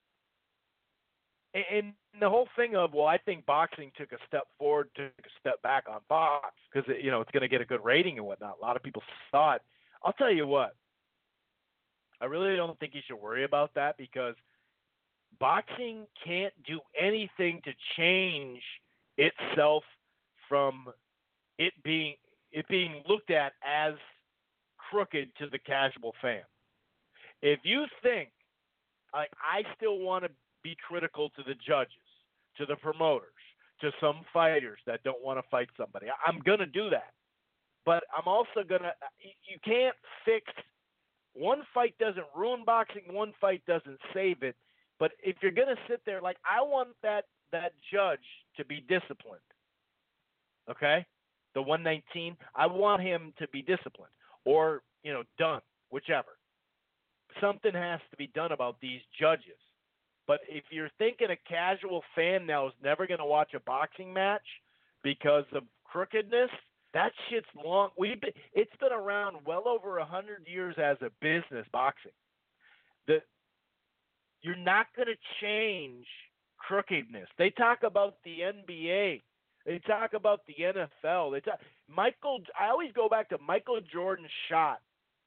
And, and the whole thing of, well, I think boxing took a step forward, took a step back on Fox because you know it's going to get a good rating and whatnot. A lot of people saw it. I'll tell you what. I really don't think you should worry about that because boxing can't do anything to change itself from it being it being looked at as crooked to the casual fan. If you think, like, I still want to be critical to the judges, to the promoters, to some fighters that don't want to fight somebody, I'm gonna do that. But I'm also gonna. You can't fix. One fight doesn't ruin boxing. One fight doesn't save it. But if you're going to sit there, like, I want that, that judge to be disciplined, okay? The one nineteen, I want him to be disciplined or, you know, done, whichever. Something has to be done about these judges. But if you're thinking a casual fan now is never going to watch a boxing match because of crookedness, that shit's long. We've been, it's been around well over a hundred years as a business, boxing. The you're not going to change crookedness. They talk about the N B A. They talk about the N F L. They talk, Michael. I always go back to Michael Jordan's shot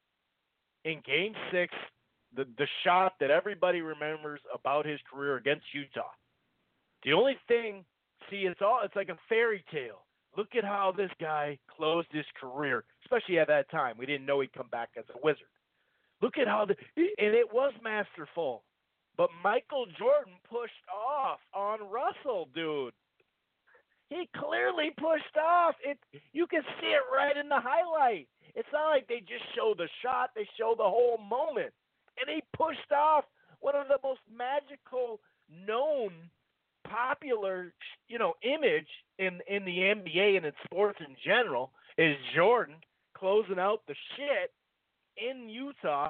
in Game Six, the the shot that everybody remembers about his career against Utah. The only thing, see, it's all it's like a fairy tale. Look at how this guy closed his career, especially at that time. We didn't know he'd come back as a wizard. Look at how the and it was masterful. But Michael Jordan pushed off on Russell, dude. He clearly pushed off. It you can see it right in the highlight. It's not like they just show the shot, they show the whole moment. And he pushed off one of the most magical known popular, you know, image in in the N B A and in sports in general is Jordan closing out the shit in Utah.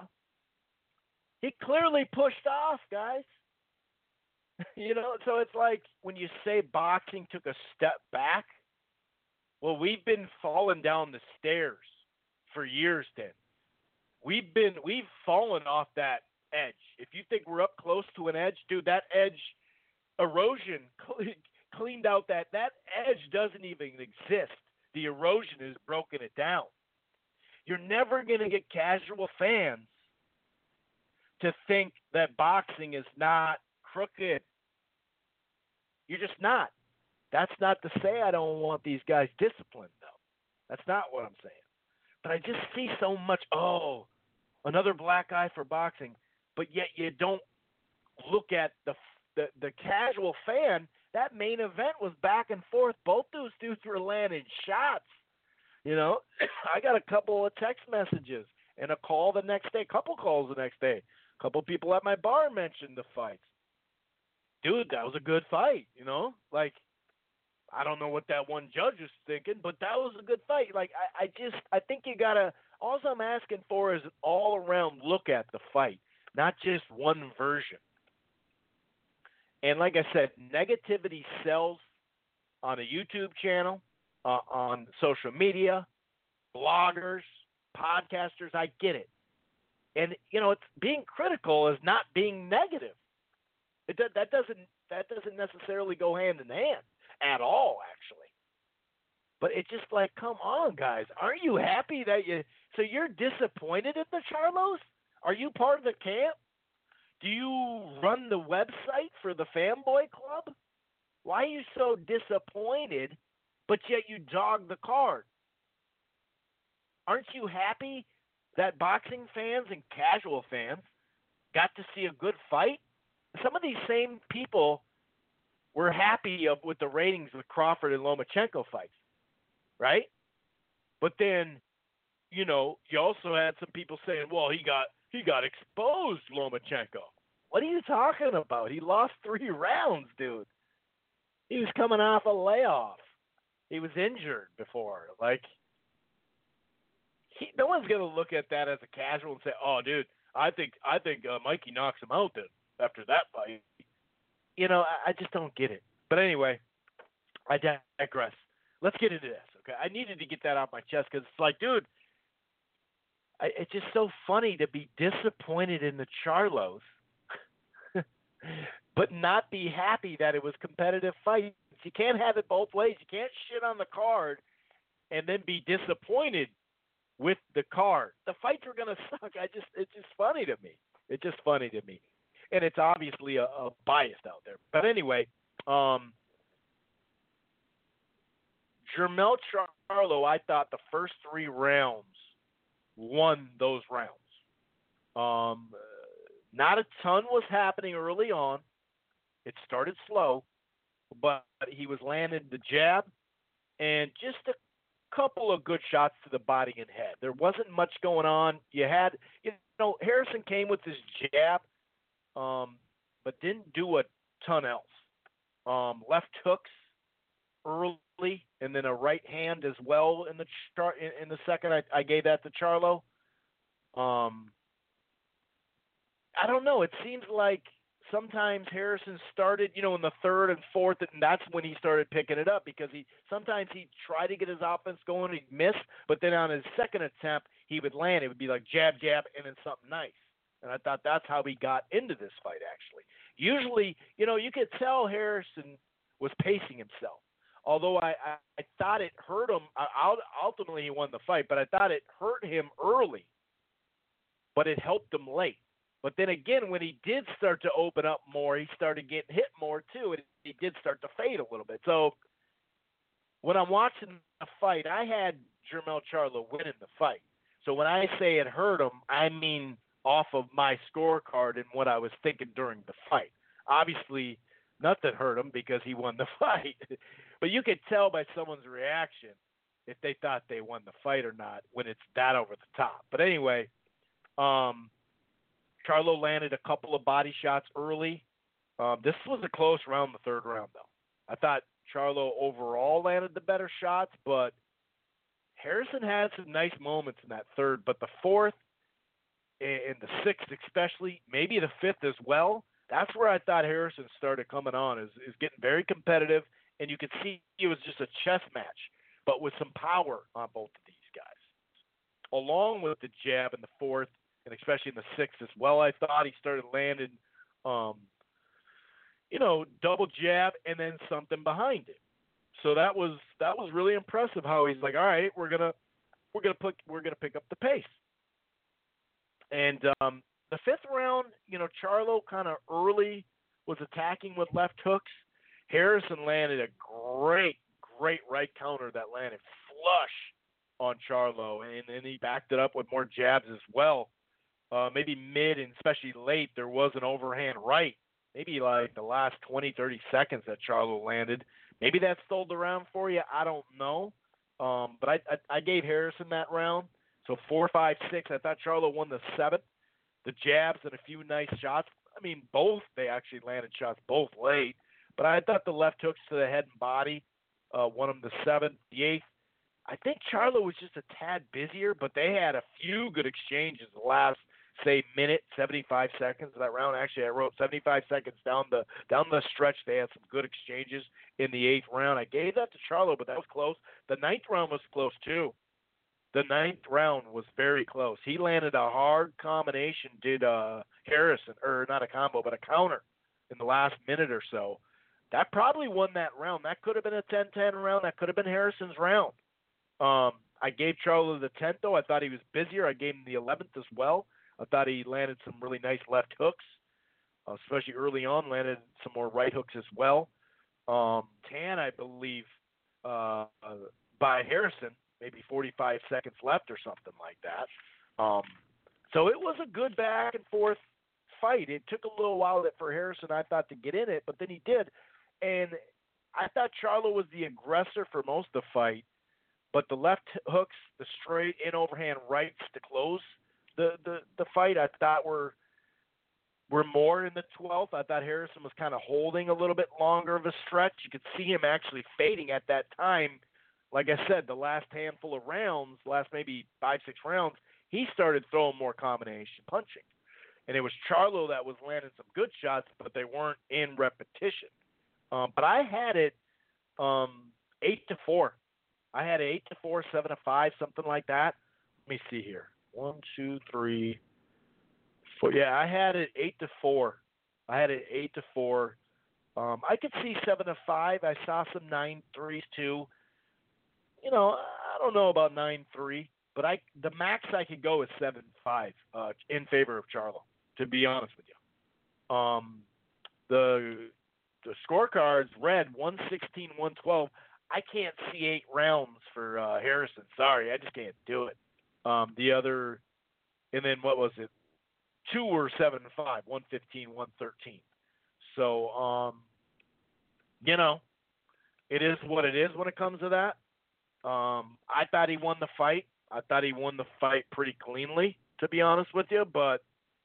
He clearly pushed off, guys. You know, so it's like when you say boxing took a step back, well, we've been falling down the stairs for years then. We've been we've fallen off that edge. If you think we're up close to an edge, dude, that edge erosion cleaned out that that edge doesn't even exist. The erosion has broken it down. You're never going to get casual fans to think that boxing is not crooked. You're just not. That's not to say I don't want these guys disciplined, though. That's not what I'm saying. But I just see so much, oh, another black eye for boxing, but yet you don't look at the The, the casual fan, that main event was back and forth. Both those dudes were landing shots. You know, I got a couple of text messages and a call the next day, a couple calls the next day. A couple people at my bar mentioned the fights. Dude, that was a good fight, you know? Like, I don't know what that one judge was thinking, but that was a good fight. Like, I, I just, I think you got to, all I'm asking for is an all-around look at the fight, not just one version. And like I said, negativity sells on a YouTube channel, uh, on social media, bloggers, podcasters. I get it. And, you know, it's being critical is not being negative. It that doesn't that doesn't necessarily go hand in hand at all, actually. But it's just like, come on, guys. Aren't you happy that you – so you're disappointed in the Charlos? Are you part of the camp? Do you run the website for the Fanboy Club? Why are you so disappointed, but yet you dog the card? Aren't you happy that boxing fans and casual fans got to see a good fight? Some of these same people were happy of, with the ratings with Crawford and Lomachenko fights, right? But then, you know, you also had some people saying, well, he got he got exposed, Lomachenko. What are you talking about? He lost three rounds, dude. He was coming off a layoff. He was injured before. Like, he, no one's gonna look at that as a casual and say, "Oh, dude, I think I think uh, Mikey knocks him out then after that fight." You know, I, I just don't get it. But anyway, I digress. Let's get into this, okay? I needed to get that off my chest because it's like, dude, I, it's just so funny to be disappointed in the Charlos, but not be happy that it was competitive fights. You can't have it both ways. You can't shit on the card and then be disappointed with the card. The fights are gonna suck. I just, it's just funny to me. It's just funny to me, and it's obviously a, a bias out there. But anyway, um. Jermell Charlo, I thought the first three rounds won those rounds. Um, not a ton was happening early on. It started slow, but he was landing the jab and just a couple of good shots to the body and head. There wasn't much going on. You had, you know, Harrison came with his jab, um, but didn't do a ton else. Um, left hooks early, and then a right hand as well in the char- in, in the second. I, I gave that to Charlo. Um, I don't know. It seems like sometimes Harrison started, you know, in the third and fourth, and that's when he started picking it up because he sometimes he'd try to get his offense going, he'd miss, but then on his second attempt, he would land. It would be like jab, jab, and then something nice. And I thought that's how he got into this fight, actually. Usually, you know, you could tell Harrison was pacing himself. Although I, I, I thought it hurt him, I, ultimately he won the fight, but I thought it hurt him early, but it helped him late. But then again, when he did start to open up more, he started getting hit more too, and he did start to fade a little bit. So when I'm watching the fight, I had Jermell Charlo winning the fight. So when I say it hurt him, I mean off of my scorecard and what I was thinking during the fight. Obviously, nothing hurt him because he won the fight. But you could tell by someone's reaction if they thought they won the fight or not when it's that over the top. But anyway, um, Charlo landed a couple of body shots early. Um, this was a close round, the third round, though. I thought Charlo overall landed the better shots, but Harrison had some nice moments in that third. But the fourth and the sixth especially, maybe the fifth as well, that's where I thought Harrison started coming on, is, is getting very competitive. And you could see it was just a chess match, but with some power on both of these guys. Along with the jab in the fourth, and especially in the sixth as well, I thought he started landing, um, you know, double jab and then something behind it. So that was that was really impressive. How he's like, all right, we're gonna we're gonna put we're gonna pick up the pace. And um, the fifth round, you know, Charlo kind of early was attacking with left hooks. Harrison landed a great, great right counter that landed flush on Charlo, and then he backed it up with more jabs as well. Uh, maybe mid and especially late, there was an overhand right. Maybe like the last twenty, thirty seconds that Charlo landed. Maybe that stole the round for you. I don't know. Um, but I, I, I gave Harrison that round. So four, five, six. I thought Charlo won the seventh. The jabs and a few nice shots. I mean, both, they actually landed shots both late. But I thought the left hooks to the head and body uh, won him the seventh, the eighth. I think Charlo was just a tad busier, but they had a few good exchanges the last, say, minute, seventy-five seconds of that round. Actually, I wrote seventy-five seconds down the down the stretch. They had some good exchanges in the eighth round. I gave that to Charlo, but that was close. The ninth round was close, too. The ninth round was very close. He landed a hard combination, did uh, Harrison, or not a combo, but a counter in the last minute or so. That probably won that round. That could have been a ten ten round. That could have been Harrison's round. Um, I gave Charlo the tenth, though. I thought he was busier. I gave him the eleventh as well. I thought he landed some really nice left hooks, uh, especially early on, landed some more right hooks as well. Um, ten, I believe, uh, uh, by Harrison, maybe forty-five seconds left or something like that. Um, so it was a good back and forth fight. It took a little while for Harrison, I thought, to get in it, but then he did. And I thought Charlo was the aggressor for most of the fight, but the left hooks, the straight in overhand rights to close the, the, the fight, I thought were were more in the twelfth. I thought Harrison was kind of holding a little bit longer of a stretch. You could see him actually fading at that time. Like I said, the last handful of rounds, last maybe five, six rounds, he started throwing more combination punching. And it was Charlo that was landing some good shots, but they weren't in repetition. Um, but I had it um, eight to four. I had it eight to four, seven to five, something like that. Let me see here. One, two, three, four. Yeah, I had it eight to four. I had it eight to four. Um, I could see seven to five. I saw some nine threes too. You know, I don't know about nine three, but I the max I could go is seven five uh, in favor of Charlo. To be honest with you, um, the the scorecards read one sixteen, one twelve. I can't see eight rounds for uh, Harrison. Sorry, I just can't do it. Um, the other, and then what was it? Two were seven and five, one fifteen, one thirteen. So, um, you know, it is what it is when it comes to that. Um, I thought he won the fight. I thought he won the fight pretty cleanly, to be honest with you. But,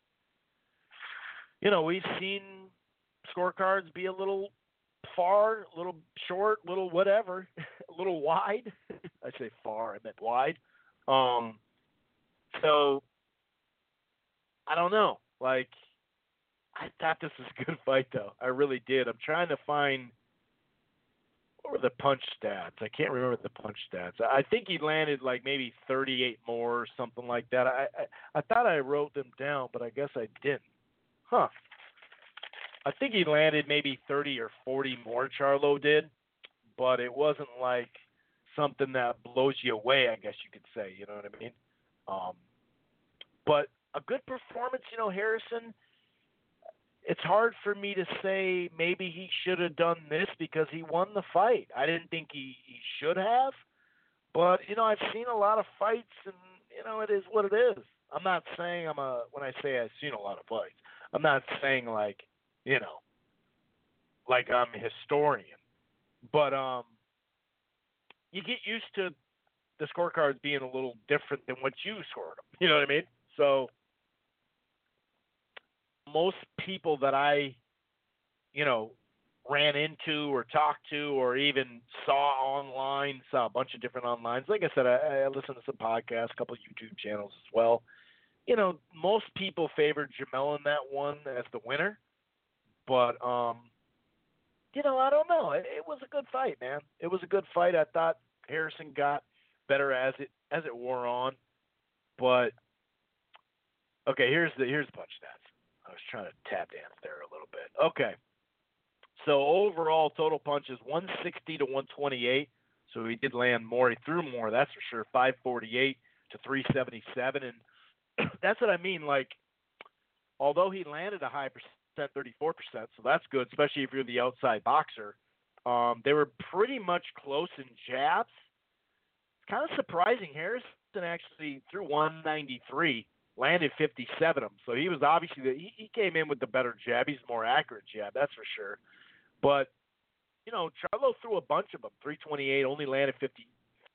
you know, we've seen scorecards be a little far, a little short, a little whatever, a little wide. I say far, I meant wide. Um, so, I don't know. Like, I thought this was a good fight, though. I really did. I'm trying to find – what were the punch stats? I can't remember the punch stats. I think he landed like maybe thirty-eight more or something like that. I, I I thought I wrote them down, but I guess I didn't. Huh. I think he landed maybe thirty or forty more, Charlo did, but it wasn't like something that blows you away, I guess you could say. You know what I mean? Um, but a good performance, you know, Harrison – it's hard for me to say maybe he should have done this because he won the fight. I didn't think he, he should have. But, you know, I've seen a lot of fights, and, you know, it is what it is. I'm not saying I'm a – when I say I've seen a lot of fights, I'm not saying like, you know, like I'm a historian. But um, you get used to the scorecards being a little different than what you scored them. You know what I mean? So – most people that I, you know, ran into or talked to or even saw online, saw a bunch of different onlines. Like I said, I, I listened to some podcasts, a couple of YouTube channels as well. You know, most people favored Jamel in that one as the winner. But, um, you know, I don't know. It, it was a good fight, man. It was a good fight. I thought Harrison got better as it as it wore on. But, okay, here's the here's the punch stats. I was trying to tap dance there a little bit. Okay. So overall total punches one sixty to one twenty-eight. So he did land more. He threw more, that's for sure. five forty-eight to three seventy-seven. And that's what I mean. Like, although he landed a high percent, thirty-four percent, so that's good, especially if you're the outside boxer. Um, they were pretty much close in jabs. It's kind of surprising. Harrison actually threw one ninety-three. Landed fifty-seven of them. So he was obviously, the, he, he came in with the better jab. He's more accurate jab, that's for sure. But, you know, Charlo threw a bunch of them. three twenty-eight, only landed fifty.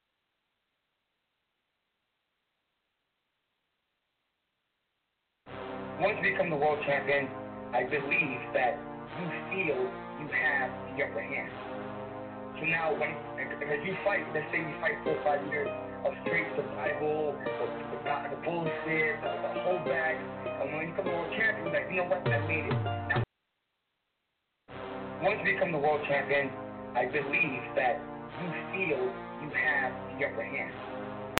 Once you become the world champion, I believe that you feel you have the upper hand. So now, when as you fight, let's say you fight four or five years of straight survival, of the, the bullshit, the, the holdback, and when you become the world champion, you're like, you know what, I made it. Now, once you become the world champion, I believe that you feel you have the upper hand.